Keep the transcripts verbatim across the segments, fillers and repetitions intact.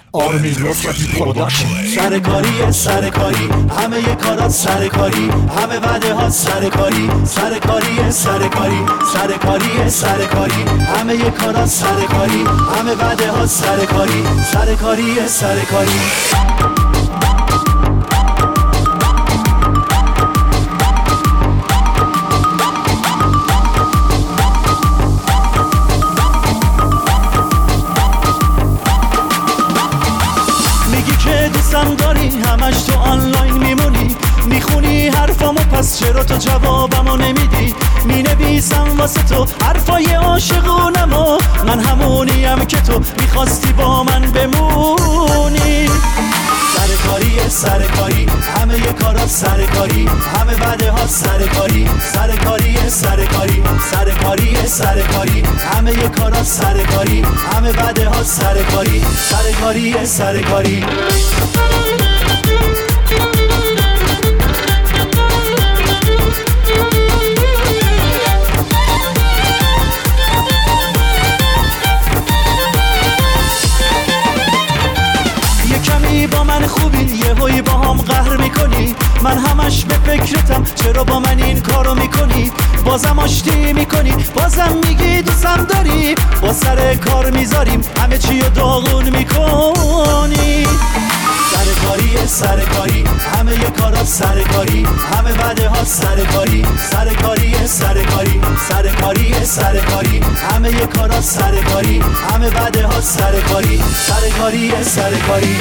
آرمین رفعتی پروداکشن. سرکاری سرکاری همه ی کارات سرکاری، همه وعده ها سرکاری سرکاری سرکاری سرکاری سرکاری همه ی کارات سرکاری، همه وعده ها سرکاری سرکاری سرکاری. دوستم داری همش تو آنلاین میمونی، میخونی حرفامو پس چرا تو جوابمو نمیدی؟ مینویسم واسه تو حرفای عاشقونمو، من همونیم که تو میخواستی با من بمونی. سرکاری سرکاری همه ی کارات سرکاری، همه وعده ها سرکاری سرکاری سرکاری سرکاری سرکاری همه ی کارات سرکاری، همه وعده ها سرکاری سرکاری سرکاری. با من خوبی یه هایی با هم قهر میکنی، من همش به فکرتم چرا با من این کارو میکنی؟ بازم آشتی میکنی، بازم میگی دوستم داری، با سر کار میذاریم همه چی رو داغون میکنی. سرکاری سرکاری همه ی کارات سرکاری، همه وعده ها سرکاری سرکاری سرکاری سرکاری سرکاری همه ی کارات سرکاری، همه وعده ها سرکاری سرکاری سرکاری.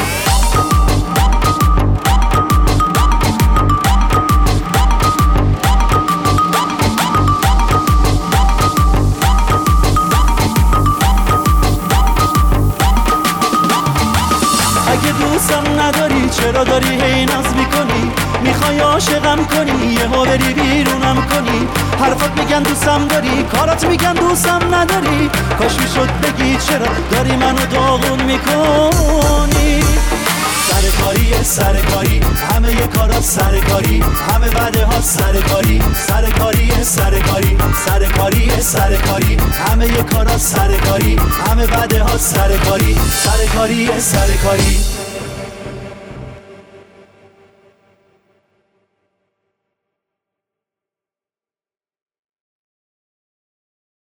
اگه دوستم نداری چرا داری هی ناز میکنی؟ میخوای عاشقم کنی یهو بری بیرونم کنی؟ حرفات میگن دوستم داری، کارات میگن دوستم نداری، کاش میشد بگی چرا داری منو داغون میکنی. سرکاری سرکاری همه ی کارات سرکاری، همه وعده ها سرکاری سرکاری سرکاری سرکاری سرکاری همه ی کارات سرکاری، همه وعده ها سرکاری سرکاری سرکاری.